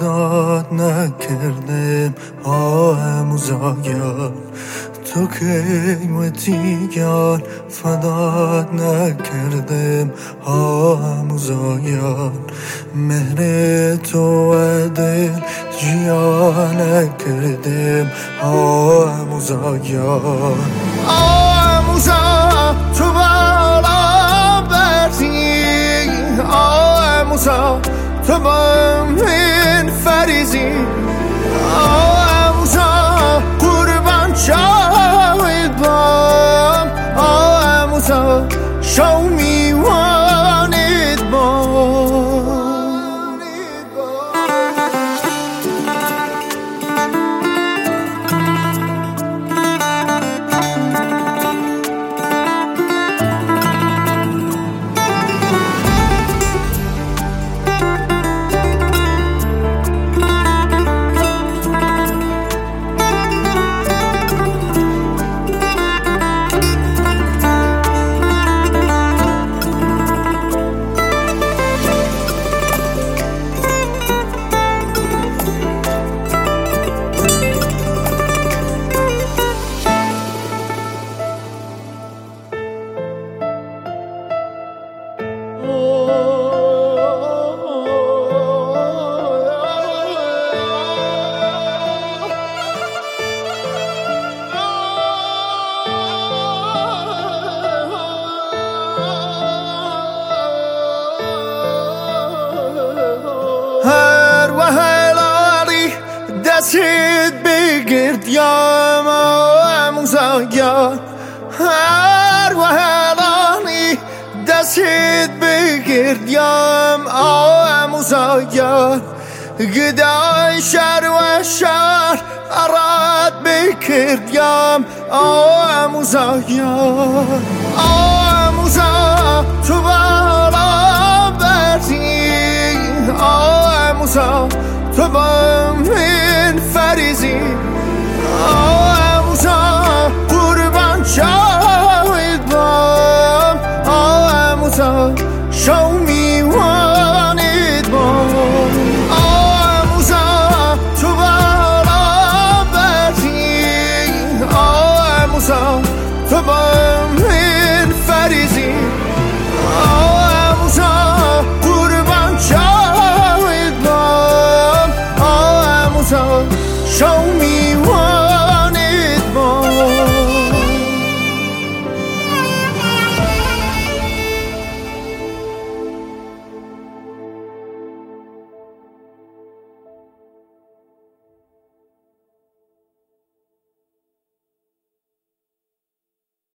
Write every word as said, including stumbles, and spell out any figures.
فدات نکردم آموزگار تو قیمتیگار فدات نکردم آموزگار مهر تو و دل جیا نکردم آموزگار آموزا تو بالا بردی آموزا تو با من فریزی آموزا قربان شاید بام آموزا شو میوانید بام هر و هلالی دستت بگرد یا آموزگار هر و هلالی دستت بگرد یا آموزگار گدای شهر و شهر اراد بکرد یا آموزگار آموزا تو بالا بردی آموزا تو با من فریزی آموزا قربان شاید بام آموزا شو میوان